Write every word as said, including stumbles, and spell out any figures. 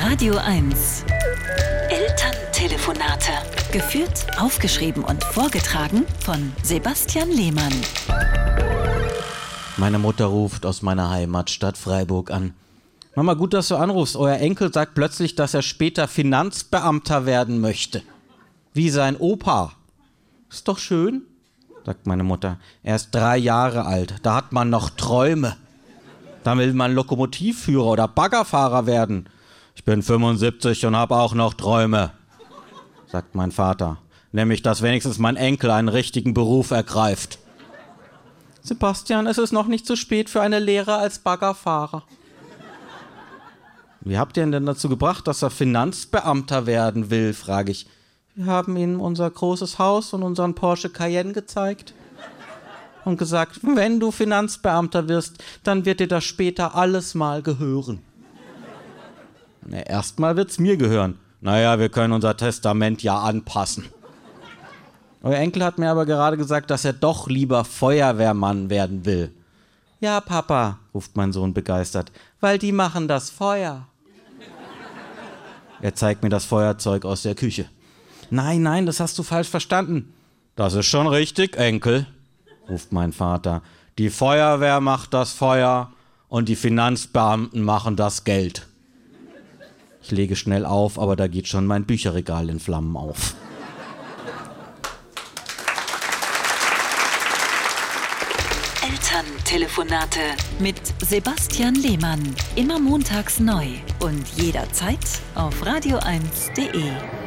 Radio eins. Elterntelefonate. Geführt, aufgeschrieben und vorgetragen von Sebastian Lehmann. Meine Mutter ruft aus meiner Heimatstadt Freiburg an. Mama, gut, dass du anrufst. Euer Enkel sagt plötzlich, dass er später Finanzbeamter werden möchte. Wie sein Opa. Ist doch schön, sagt meine Mutter. Er ist drei Jahre alt. Da hat man noch Träume. Da will man Lokomotivführer oder Baggerfahrer werden. Ich bin fünfundsiebzig und habe auch noch Träume, sagt mein Vater. Nämlich, dass wenigstens mein Enkel einen richtigen Beruf ergreift. Sebastian, es ist noch nicht zu spät für eine Lehre als Baggerfahrer. Wie habt ihr ihn denn dazu gebracht, dass er Finanzbeamter werden will, frage ich. Wir haben ihm unser großes Haus und unseren Porsche Cayenne gezeigt und gesagt, wenn du Finanzbeamter wirst, dann wird dir das später alles mal gehören. Na, erstmal wird's mir gehören. Naja, wir können unser Testament ja anpassen. Euer Enkel hat mir aber gerade gesagt, dass er doch lieber Feuerwehrmann werden will. Ja, Papa, ruft mein Sohn begeistert, weil die machen das Feuer. Er zeigt mir das Feuerzeug aus der Küche. Nein, nein, das hast du falsch verstanden. Das ist schon richtig, Enkel, ruft mein Vater. Die Feuerwehr macht das Feuer und die Finanzbeamten machen das Geld. Ich lege schnell auf, aber da geht schon mein Bücherregal in Flammen auf. Elterntelefonate mit Sebastian Lehmann. Immer montags neu und jederzeit auf radio eins punkt de.